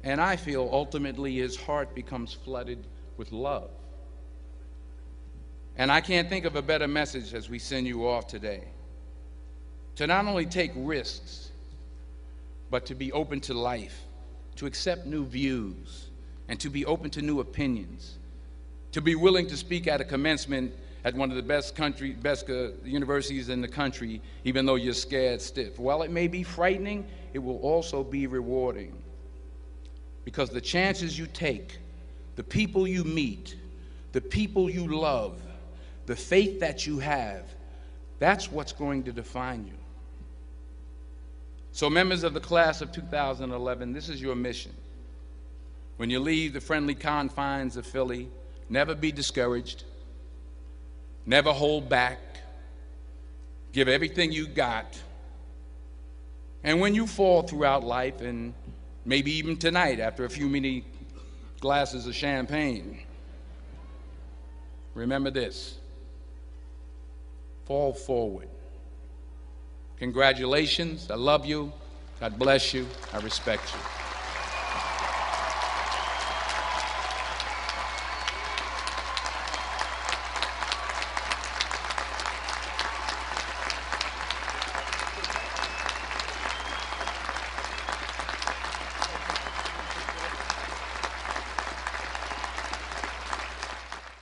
And I feel ultimately his heart becomes flooded with love. And I can't think of a better message as we send you off today. To not only take risks, but to be open to life, to accept new views, and to be open to new opinions, to be willing to speak at a commencement at one of the best universities in the country, even though you're scared stiff. While it may be frightening, it will also be rewarding. Because the chances you take, the people you meet, the people you love, the faith that you have, that's what's going to define you. So members of the class of 2011, this is your mission. When you leave the friendly confines of Philly, never be discouraged, never hold back, give everything you got. And when you fall throughout life, and maybe even tonight after a few many glasses of champagne, remember this: fall forward. Congratulations. I love you. God bless you. I respect you.